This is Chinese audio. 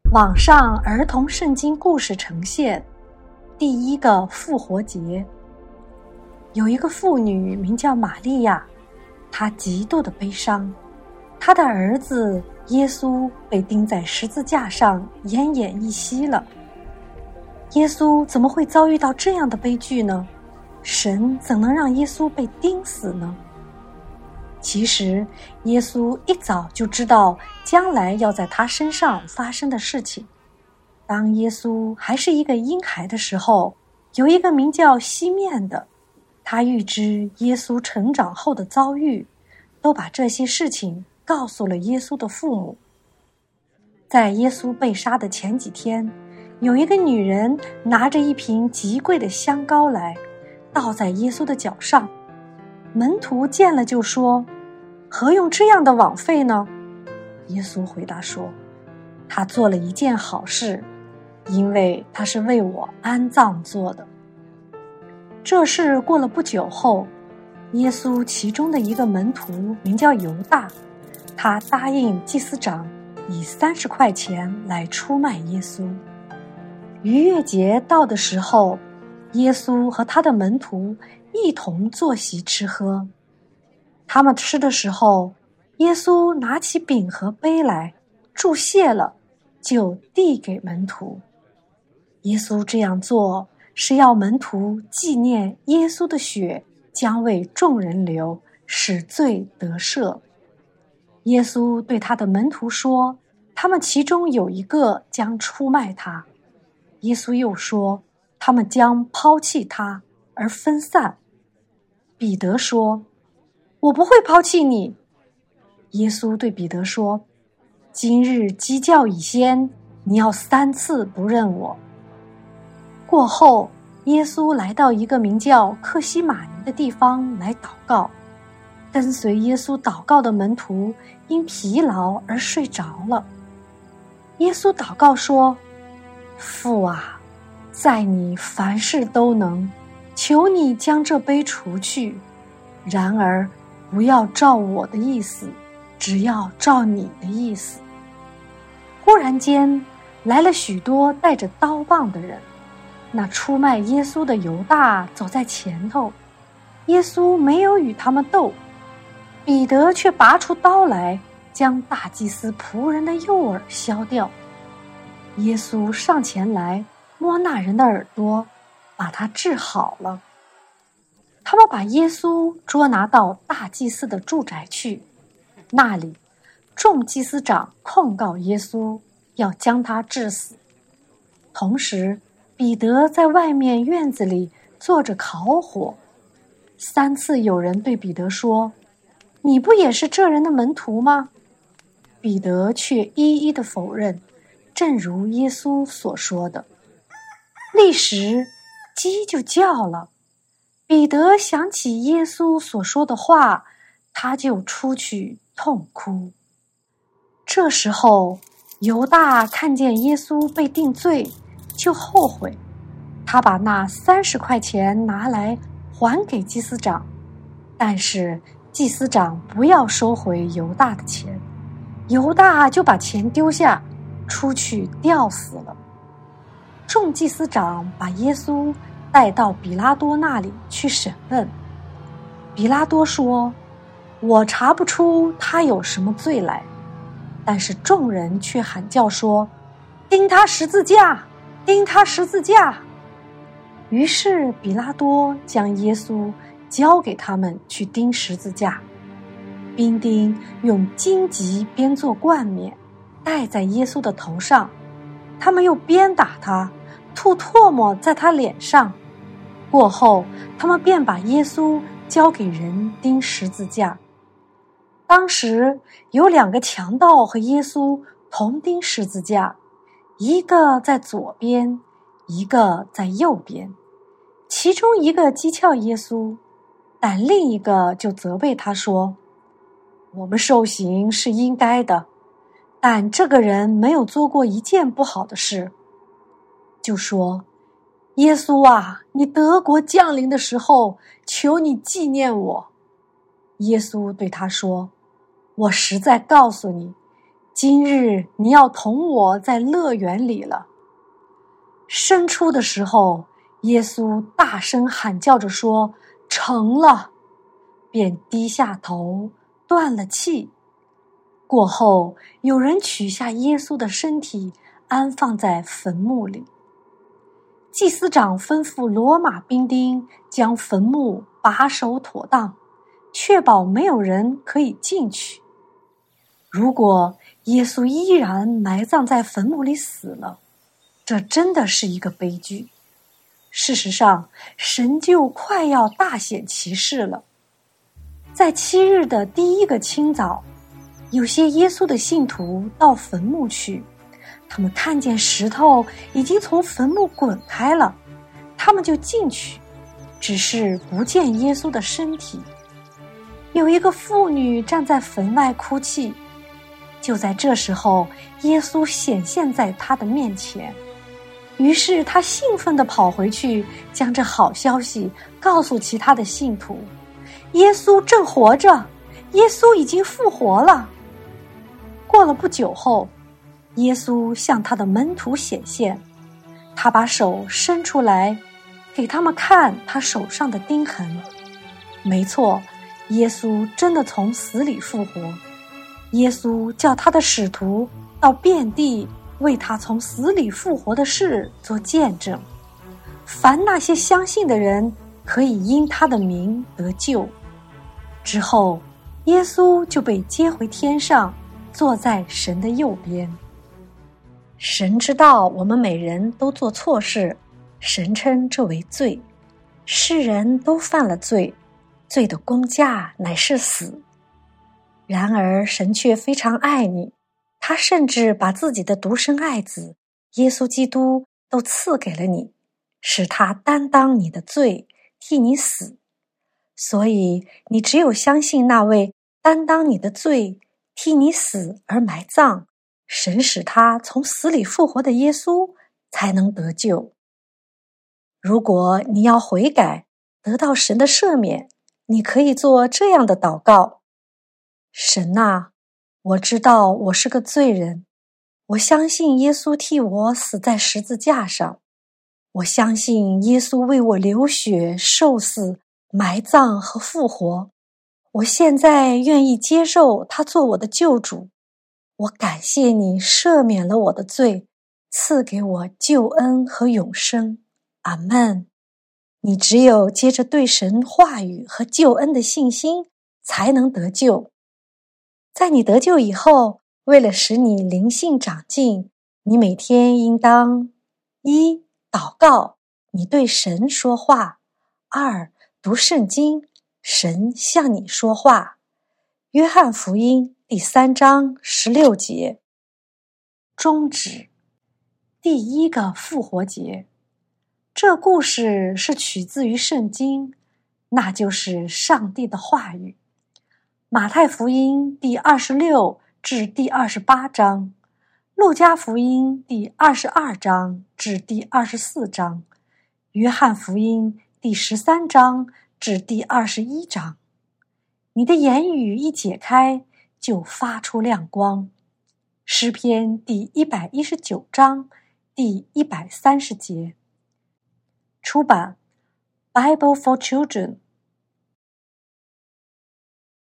网上儿童圣经故事呈现第一个复活节。有一个妇女名叫玛利亚，她极度的悲伤，她的儿子耶稣被钉在十字架上，奄奄一息了。耶稣怎么会遭遇到这样的悲剧呢？神怎能让耶稣被钉死呢？其实耶稣一早就知道将来要在他身上发生的事情。当耶稣还是一个婴孩的时候，有一个名叫西面的，他预知耶稣成长后的遭遇，都把这些事情告诉了耶稣的父母。在耶稣被杀的前几天，有一个女人拿着一瓶极贵的香膏来，倒在耶稣的脚上。门徒见了就说：何用这样的枉费呢？耶稣回答说：他做了一件好事，因为他是为我安葬做的。这事过了不久后，耶稣其中的一个门徒名叫犹大，他答应祭司长以30块钱来出卖耶稣。逾越节到的时候，耶稣和他的门徒一同坐席吃喝。他们吃的时候，耶稣拿起饼和杯来，祝谢了，就递给门徒。耶稣这样做，是要门徒纪念耶稣的血将为众人流，使罪得赦。耶稣对他的门徒说，他们其中有一个将出卖他。耶稣又说，他们将抛弃他而分散。彼得说，我不会抛弃你。耶稣对彼得说，今日鸡叫以先，你要3次不认我。过后，耶稣来到一个名叫客西马尼的地方来祷告。跟随耶稣祷告的门徒因疲劳而睡着了。耶稣祷告说，父啊，在你凡事都能，求你将这杯除去，然而不要照我的意思，只要照你的意思。忽然间来了许多带着刀棒的人，那出卖耶稣的犹大走在前头，耶稣没有与他们斗，彼得却拔出刀来，将大祭司仆人的右耳削掉。耶稣上前来摸那人的耳朵，把他治好了。他们把耶稣捉拿到大祭司的住宅去，那里众祭司长控告耶稣，要将他治死。同时彼得在外面院子里坐着烤火。3次有人对彼得说，你不也是这人的门徒吗？彼得却一一的否认，正如耶稣所说的。立时鸡就叫了。彼得想起耶稣所说的话，他就出去痛哭。这时候犹大看见耶稣被定罪，就后悔，他把那30块钱拿来还给祭司长，但是祭司长不要收回犹大的钱，犹大就把钱丢下，出去吊死了。众祭司长把耶稣带到比拉多那里去审问。比拉多说，我查不出他有什么罪来，但是众人却喊叫说，钉他十字架，钉他十字架。于是比拉多将耶稣交给他们去钉十字架。兵丁用荆棘编作冠冕戴在耶稣的头上，他们又鞭打他，吐唾沫在他脸上。过后他们便把耶稣交给人钉十字架。当时有2个强盗和耶稣同钉十字架，一个在左边，一个在右边。其中一个讥诮耶稣，但另一个就责备他说，我们受刑是应该的，但这个人没有做过一件不好的事。就说，耶稣啊，你得国降临的时候，求你纪念我。耶稣对他说，我实在告诉你， 今日你要同我在乐园里了。申初的时候，耶稣大声喊叫着说：成了，便低下头，断了气。过后，有人取下耶稣的身体，安放在坟墓里。祭司长吩咐罗马兵丁将坟墓把守妥当，确保没有人可以进去。如果耶稣依然埋葬在坟墓里死了，这真的是一个悲剧。事实上，神就快要大显其事了。在7日的第一个清早，有些耶稣的信徒到坟墓去，他们看见石头已经从坟墓滚开了，他们就进去，只是不见耶稣的身体。有一个妇女站在坟外哭泣，就在这时候，耶稣显现在她的面前。于是他兴奋地跑回去，将这好消息告诉其他的信徒：耶稣正活着，耶稣已经复活了。过了不久后，耶稣向他的门徒显现，他把手伸出来，给他们看他手上的钉痕。没错，耶稣真的从死里复活。耶稣叫他的使徒到遍地为他从死里复活的事做见证，凡那些相信的人可以因他的名得救。之后，耶稣就被接回天上，坐在神的右边。神知道我们每人都做错事，神称这为罪。世人都犯了罪，罪的工价乃是死。然而神却非常爱你，他甚至把自己的独生爱子耶稣基督都赐给了你，使他担当你的罪，替你死。所以你只有相信那位担当你的罪，替你死而埋葬，神使他从死里复活的耶稣，才能得救。如果你要悔改，得到神的赦免，你可以做这样的祷告：神啊，我知道我是个罪人，我相信耶稣替我死在十字架上，我相信耶稣为我流血、受死、埋葬和复活。我现在愿意接受他做我的救主。我感谢你赦免了我的罪，赐给我救恩和永生。阿们。你只有接着对神话语和救恩的信心，才能得救。在你得救以后，为了使你灵性长进，你每天应当：1. 祷告，你对神说话； 2. 读圣经，神向你说话。约翰福音第3章16节。终止。第一个复活节。这故事是取自于圣经，那就是上帝的话语。马太福音第26至第28章，路加福音第22章至第24章，约翰福音第13章至第21章。你的言语一解开，就发出亮光。诗篇第119章第130节。出版 Bible for Children